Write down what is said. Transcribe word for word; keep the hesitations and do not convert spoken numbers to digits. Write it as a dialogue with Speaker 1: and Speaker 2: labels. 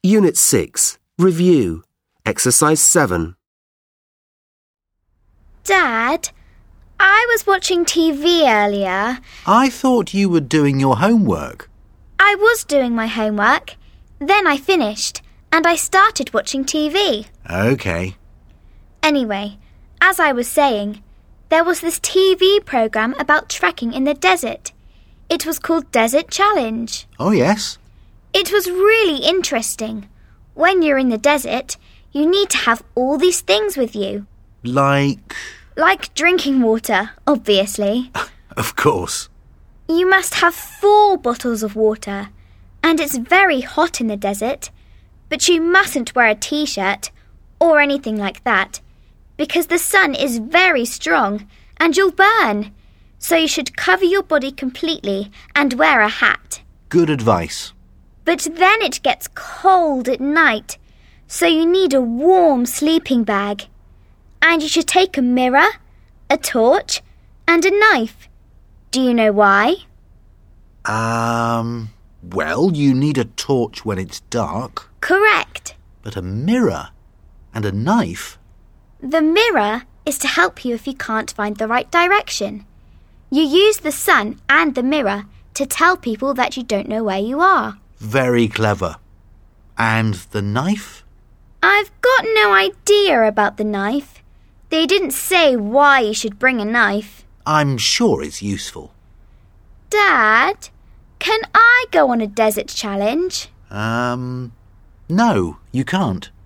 Speaker 1: Unit six. Review. Exercise seven.
Speaker 2: Dad, I was watching T V earlier.
Speaker 3: I thought you were doing your homework.
Speaker 2: I was doing my homework. Then I finished and I started watching T V.
Speaker 3: OK.
Speaker 2: Anyway, as I was saying, there was this T V programme about trekking in the desert. It was called Desert Challenge.
Speaker 3: Oh, yes.
Speaker 2: It was really interesting. When you're in the desert, you need to have all these things with you.
Speaker 3: Like?
Speaker 2: Like drinking water, obviously.
Speaker 3: Of course.
Speaker 2: You must have four bottles of water. And it's very hot in the desert. But you mustn't wear a t-shirt or anything like that, because the sun is very strong and you'll burn. So you should cover your body completely and wear a hat.
Speaker 3: Good advice.
Speaker 2: But then it gets cold at night, so you need a warm sleeping bag. And you should take a mirror, a torch, and a knife. Do you know why?
Speaker 3: Um, well, you need a torch when it's dark.
Speaker 2: Correct.
Speaker 3: But a mirror and a knife?
Speaker 2: The mirror is to help you if you can't find the right direction. You use the sun and the mirror to tell people that you don't know where you are.
Speaker 3: Very clever. And the knife?
Speaker 2: I've got no idea about the knife. They didn't say why you should bring a knife.
Speaker 3: I'm sure it's useful.
Speaker 2: Dad, can I go on a desert challenge?
Speaker 3: Um, no, you can't.